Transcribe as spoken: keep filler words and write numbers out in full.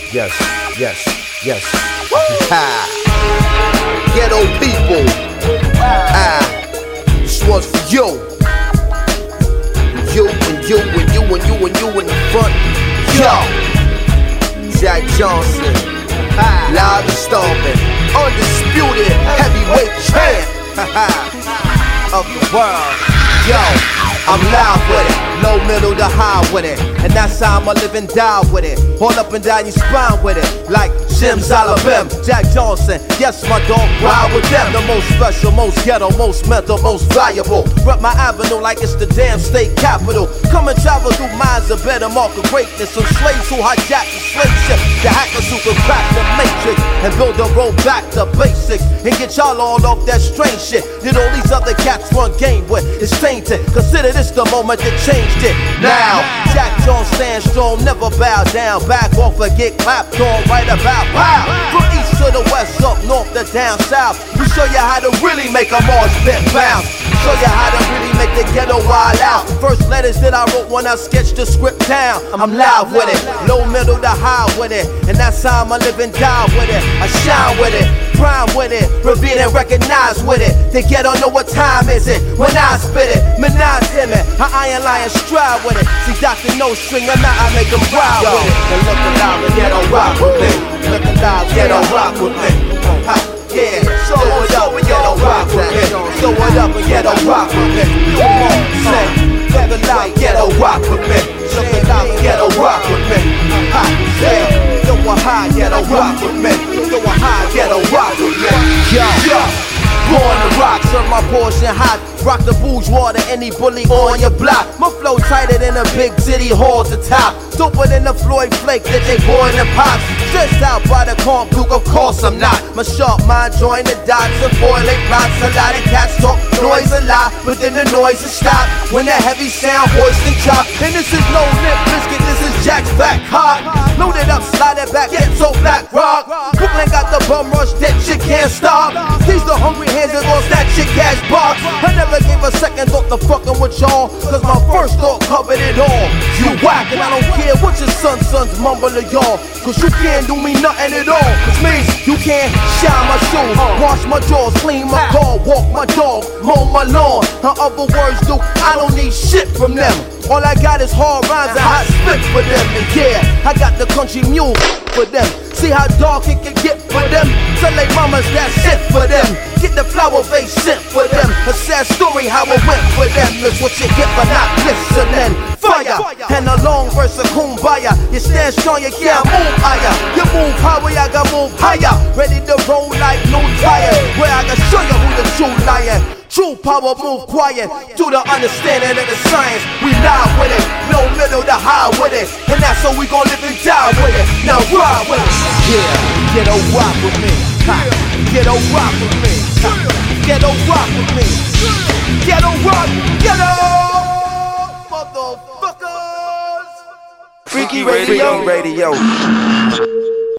Yes, yes, yes. Ha. Ghetto people. Ah, this one's for you. You and you and you and you and you in the front. Yo, Jack Johnson, live and stomping, undisputed heavyweight champ of the world. Yo, I'm loud with it, low, middle to high with it, and that's how I'ma live and die with it. All up and down your spine with it, like Jim Zalabim, Jack Johnson. Yes, my dog, ride with them. The most special, most ghetto, most mental, most valuable. Rep my avenue like it's the damn state capital. Come and travel through minds of better mark of greatness. Some slaves who hijack the slave ship, the hackers who can crack the matrix and build a road back to basics and get y'all all off that strange shit that all these other cats run game with. It's tainted. Consider this the moment that changed it. Now, Jack Jones stand strong, never bow down. Back off and get clapped on right about wow. From east to the west, up north to down south, we show you how to really make a march pit bounce. Show you how to really make the ghetto wild out. First letters that I wrote when I sketched the script down. I'm loud with it, low, middle to high with it, and that's how I'ma live and die with it. I shine with it, prime with it, reveal and recognize with it. The ghetto know what time is it when I spit it. Menage him it, I iron lion stride with it. See Doctor No String, I'm not, I make them wild with it. And look alive and ghetto rock with me. Look alive, ghetto rock with me. Ha, yeah, show it up and ghetto rock with me. Show it up and ghetto rock with me. Come on, say, look alive, ghetto rock with me. Look alive and ghetto rock with me. Ha, say, throw a high, ghetto rock with me. Throw a high, ghetto rock with me. Yo, yo. Born to rock, serve my portion hot. Rock the bourgeois to any bully on your block. My flow tighter than a big city hall to top. Doper than a Floyd Flake that they pour in the pops. Stressed out by the comp Duke, of course I'm not. My sharp mind join the dots and boiling plots. A lot of cats talk noise a lot, but then the noise is stopped when that heavy sound hoist and chop. And this is no lip biscuit, this is Jack's back hot. Load it up, slide it back, get so black rock. Brooklyn got the bum rush, that shit can't stop. These the hungry hands that gon' snatch shit cash box. I never gave a second thought to fucking with y'all, cause my first thought covered it all. You whack and I don't care what your son sons mumble to y'all, cause you can't do me nothing at all. Which means you can't shine my shoes, wash my drawers, clean my car, walk my dog, mow my lawn. In other words, dude, I don't need shit from them. All I got is hard rhymes and hot spit for them. And yeah, I got the country mule for them. See how dark it can get for them. Tell they mamas that shit for them. Get the flower base shit for them. A sad story how it went for them. That's what you get for not listening. Fire and a long verse of kumbaya. You stand strong, you can't move higher. You move higher, I gotta move higher. Ready to roll like new tires. Where I can show you who the true lion. True power move quiet, through the understanding of the science. We live with it, no middle to high with it, and that's how we gon' live and die with it. Now ride with it. Yeah, get a rock with me. Ha. Get a rock with me. Ha. Get a rock with me. Get a rock, get a motherfuckers. Freaky Radio Radio.